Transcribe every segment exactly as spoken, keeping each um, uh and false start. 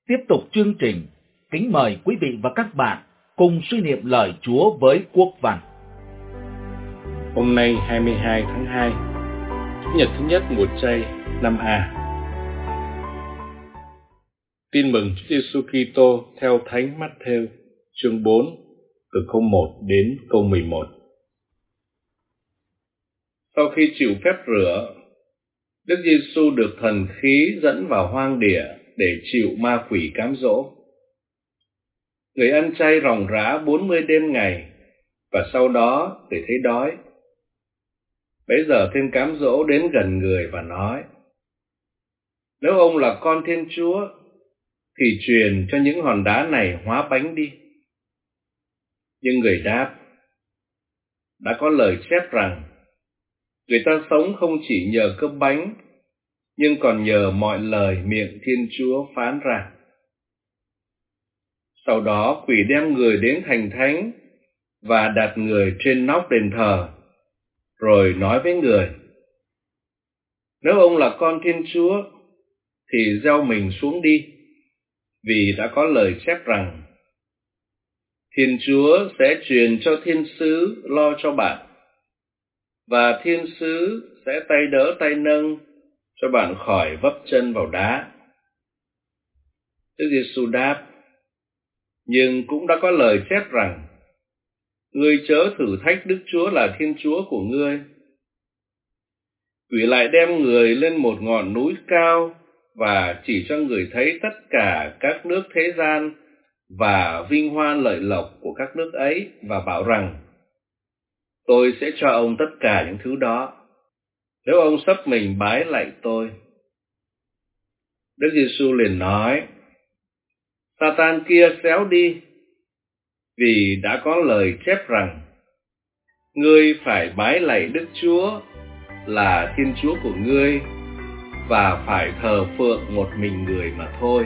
Tiếp tục chương trình, kính mời quý vị và các bạn cùng suy niệm lời Chúa với Quốc Văn. Hôm nay hai mươi hai tháng hai, Chủ nhật thứ nhất mùa chay năm A. Tin mừng Chúa Giêsu Kitô theo Thánh Mát-thêu, chương bốn, từ câu một đến câu mười một. Sau khi chịu phép rửa, Đức Giêsu được thần khí dẫn vào hoang địa để chịu ma quỷ cám dỗ. Người ăn chay ròng rã bốn mươi đêm ngày, và sau đó để thấy đói. Bấy giờ tên cám dỗ đến gần người và nói: Nếu ông là con Thiên Chúa, thì truyền cho những hòn đá này hóa bánh đi. Nhưng người đáp: Đã có lời chép rằng, người ta sống không chỉ nhờ cơm bánh, nhưng còn nhờ mọi lời miệng Thiên Chúa phán ra. Sau đó quỷ đem người đến thành thánh và đặt người trên nóc đền thờ, rồi nói với người: Nếu ông là con Thiên Chúa, thì gieo mình xuống đi, vì đã có lời chép rằng, Thiên Chúa sẽ truyền cho thiên sứ lo cho bạn, và thiên sứ sẽ tay đỡ tay nâng cho bạn khỏi vấp chân vào đá. Đức Giêsu đáp: Nhưng cũng đã có lời chép rằng, ngươi chớ thử thách Đức Chúa là Thiên Chúa của ngươi. Quỷ lại đem người lên một ngọn núi cao và chỉ cho người thấy tất cả các nước thế gian và vinh hoa lợi lộc của các nước ấy, và bảo rằng, tôi sẽ cho ông tất cả những thứ đó, nếu ông sắp mình bái lạy tôi. Đức Giêsu liền nói: Sa-tan kia xéo đi, vì đã có lời chép rằng, ngươi phải bái lạy Đức Chúa là Thiên Chúa của ngươi, và phải thờ phượng một mình người mà thôi.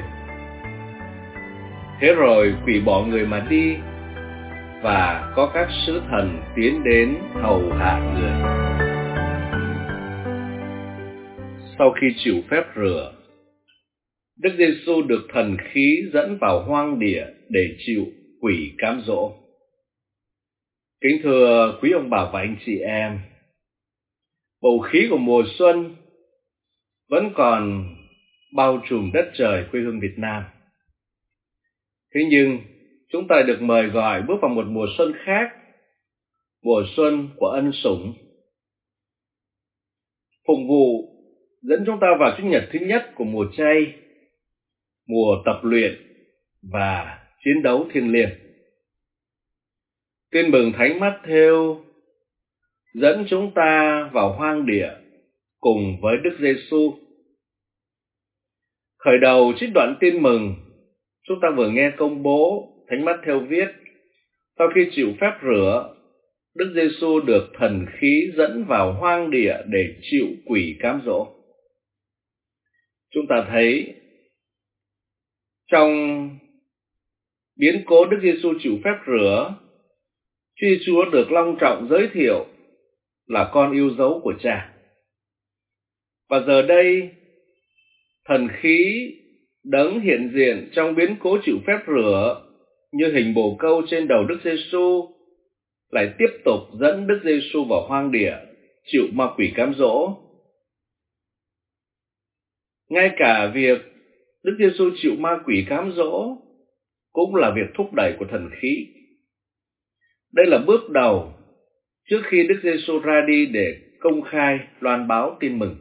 Thế rồi quỷ bỏ người mà đi, và có các sứ thần tiến đến hầu hạ người. Sau khi chịu phép rửa, Đức Giêsu được thần khí dẫn vào hoang địa để chịu quỷ cám dỗ. Kính thưa quý ông bà và anh chị em, bầu khí của mùa xuân vẫn còn bao trùm đất trời quê hương Việt Nam. Thế nhưng chúng ta được mời gọi bước vào một mùa xuân khác, mùa xuân của ân sủng. Phục vụ dẫn chúng ta vào Chủ nhật thứ nhất của mùa chay, mùa tập luyện và chiến đấu thiêng liêng. Tin mừng Thánh Mát-thêu dẫn chúng ta vào hoang địa cùng với Đức Giêsu. Khởi đầu trích đoạn tin mừng, chúng ta vừa nghe công bố Thánh Mát-thêu viết: Sau khi chịu phép rửa, Đức Giêsu được thần khí dẫn vào hoang địa để chịu quỷ cám dỗ. Chúng ta thấy trong biến cố Đức Giêsu chịu phép rửa, Chúa Giêsu được long trọng giới thiệu là con yêu dấu của Cha. Và giờ đây, thần khí đấng hiện diện trong biến cố chịu phép rửa như hình bồ câu trên đầu Đức Giêsu lại tiếp tục dẫn Đức Giêsu vào hoang địa chịu ma quỷ cám dỗ. Ngay cả việc Đức Giêsu chịu ma quỷ cám dỗ cũng là việc thúc đẩy của thần khí. Đây là bước đầu trước khi Đức Giêsu ra đi để công khai loan báo tin mừng.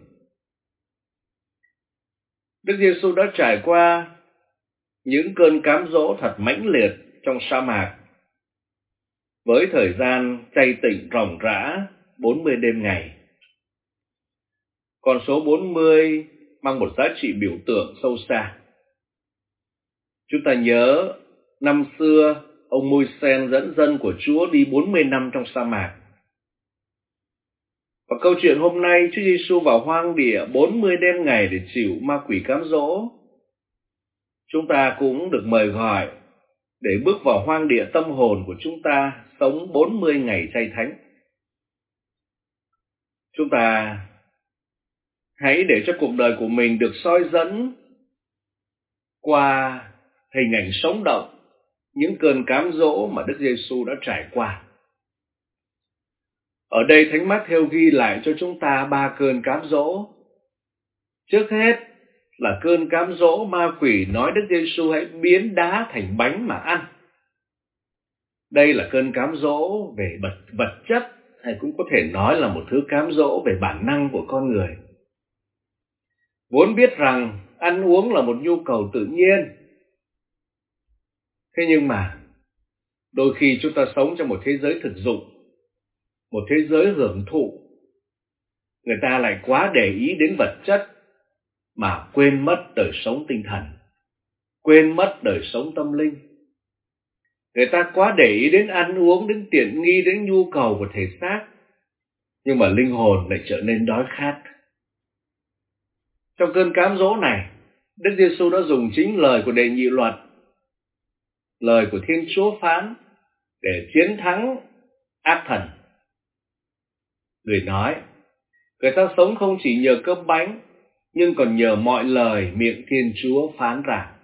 Đức Giêsu đã trải qua những cơn cám dỗ thật mãnh liệt trong sa mạc, với thời gian chay tịnh ròng rã bốn mươi đêm ngày. Con số bốn mươi mang một giá trị biểu tượng sâu xa. Chúng ta nhớ năm xưa ông Môi-se dẫn dân của Chúa đi bốn mươi năm trong sa mạc. Và câu chuyện hôm nay, Chúa Giêsu vào hoang địa bốn mươi đêm ngày để chịu ma quỷ cám dỗ. Chúng ta cũng được mời gọi để bước vào hoang địa tâm hồn của chúng ta, sống bốn mươi ngày chay thánh. Chúng ta hãy để cho cuộc đời của mình được soi dẫn qua hình ảnh sống động những cơn cám dỗ mà Đức Giêsu đã trải qua. Ở đây Thánh Mát-thêu ghi lại cho chúng ta ba cơn cám dỗ. Trước hết là cơn cám dỗ ma quỷ nói Đức Giêsu hãy biến đá thành bánh mà ăn. Đây là cơn cám dỗ về vật, vật chất, hay cũng có thể nói là một thứ cám dỗ về bản năng của con người. Vốn biết rằng ăn uống là một nhu cầu tự nhiên. Thế nhưng mà, đôi khi chúng ta sống trong một thế giới thực dụng, một thế giới hưởng thụ. Người ta lại quá để ý đến vật chất mà quên mất đời sống tinh thần, quên mất đời sống tâm linh. Người ta quá để ý đến ăn uống, đến tiện nghi, đến nhu cầu của thể xác, nhưng mà linh hồn lại trở nên đói khát. Trong cơn cám dỗ này, Đức Giêsu đã dùng chính lời của Đệ Nhị Luật, lời của Thiên Chúa phán để chiến thắng ác thần. Người nói, người ta sống không chỉ nhờ cơm bánh, nhưng còn nhờ mọi lời miệng Thiên Chúa phán ra.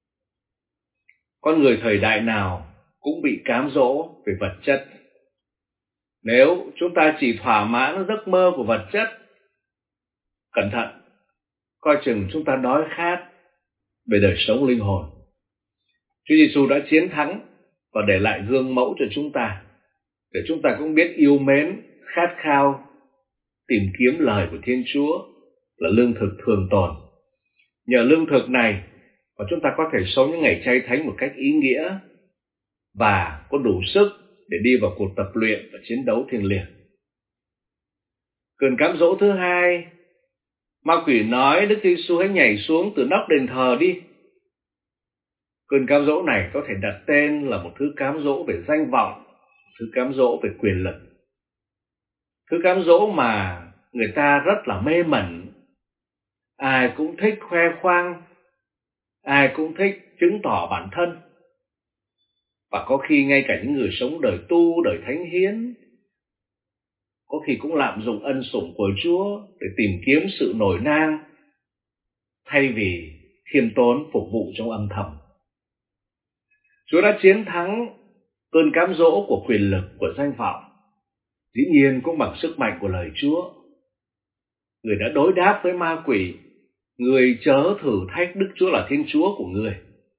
Con người thời đại nào cũng bị cám dỗ về vật chất. Nếu chúng ta chỉ thỏa mãn giấc mơ của vật chất, cẩn thận, coi chừng chúng ta đói khát về đời sống linh hồn. Chúa Giêsu đã chiến thắng và để lại gương mẫu cho chúng ta, để chúng ta cũng biết yêu mến, khát khao, tìm kiếm lời của Thiên Chúa là lương thực thường tồn. Nhờ lương thực này mà chúng ta có thể sống những ngày chay thánh một cách ý nghĩa và có đủ sức để đi vào cuộc tập luyện và chiến đấu thiêng liêng. Cơn cám dỗ thứ hai, ma quỷ nói Đức Giêsu hãy nhảy xuống từ nóc đền thờ đi. Cơn cám dỗ này có thể đặt tên là một thứ cám dỗ về danh vọng, thứ cám dỗ về quyền lực, thứ cám dỗ mà người ta rất là mê mẩn. Ai cũng thích khoe khoang, ai cũng thích chứng tỏ bản thân. Và có khi ngay cả những người sống đời tu, đời thánh hiến, có khi cũng lạm dụng ân sủng của Chúa để tìm kiếm sự nổi nang, thay vì khiêm tốn phục vụ trong âm thầm. Chúa đã chiến thắng cơn cám dỗ của quyền lực, của danh vọng, dĩ nhiên cũng bằng sức mạnh của lời Chúa. Người đã đối đáp với ma quỷ, người chớ thử thách Đức Chúa là Thiên Chúa của người.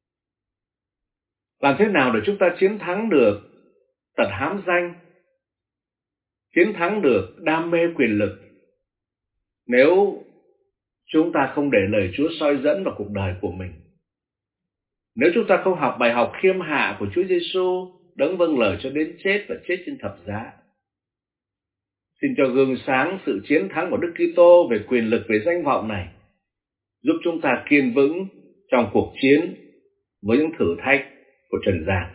Làm thế nào để chúng ta chiến thắng được tật hám danh, chiến thắng được đam mê quyền lực, nếu chúng ta không để lời Chúa soi dẫn vào cuộc đời của mình? Nếu chúng ta không học bài học khiêm hạ của Chúa Giêsu, đấng vâng lời cho đến chết và chết trên thập giá. Xin cho gương sáng sự chiến thắng của Đức Kitô về quyền lực, về danh vọng này, giúp chúng ta kiên vững trong cuộc chiến với những thử thách của trần gian.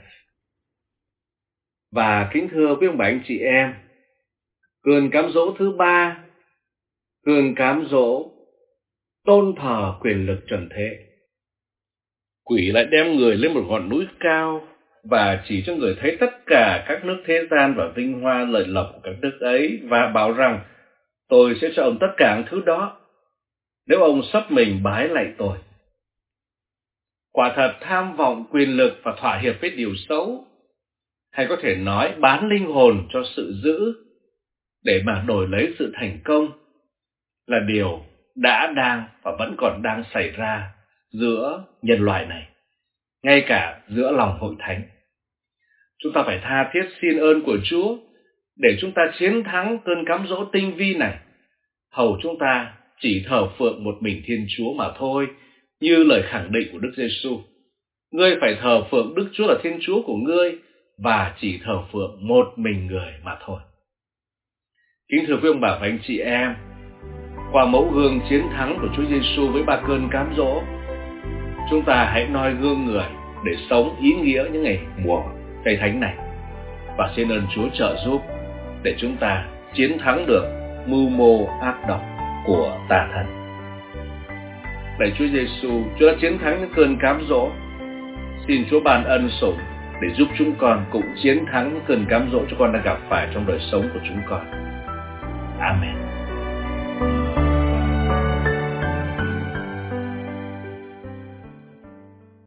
Và kính thưa quý ông bà anh chị em, cơn cám dỗ thứ ba, cơn cám dỗ tôn thờ quyền lực trần thế. Quỷ lại đem người lên một ngọn núi cao và chỉ cho người thấy tất cả các nước thế gian và vinh hoa lợi lộc của các nước ấy, và bảo rằng tôi sẽ cho ông tất cả những thứ đó nếu ông sắp mình bái lạy tôi. Quả thật tham vọng quyền lực và thỏa hiệp với điều xấu, hay có thể nói bán linh hồn cho sự dữ để mà đổi lấy sự thành công, là điều đã, đang và vẫn còn đang xảy ra giữa nhân loại này, ngay cả giữa lòng hội thánh. Chúng ta phải tha thiết xin ơn của Chúa để chúng ta chiến thắng cơn cám dỗ tinh vi này, hầu chúng ta chỉ thờ phượng một mình Thiên Chúa mà thôi, như lời khẳng định của Đức Giêsu. Ngươi phải thờ phượng Đức Chúa là Thiên Chúa của ngươi và chỉ thờ phượng một mình người mà thôi. Kính thưa quý ông bà và anh chị em, qua mẫu gương chiến thắng của Chúa Giêsu với ba cơn cám dỗ, chúng ta hãy noi gương người để sống ý nghĩa những ngày mùa chay thánh này, và xin ơn Chúa trợ giúp để chúng ta chiến thắng được mưu mô ác độc của tà thần. Lạy Chúa Giêsu, Chúa đã chiến thắng những cơn cám dỗ. Xin Chúa ban ân sủng để giúp chúng con cũng chiến thắng những cơn cám dỗ chúng con đang gặp phải trong đời sống của chúng con. Amen.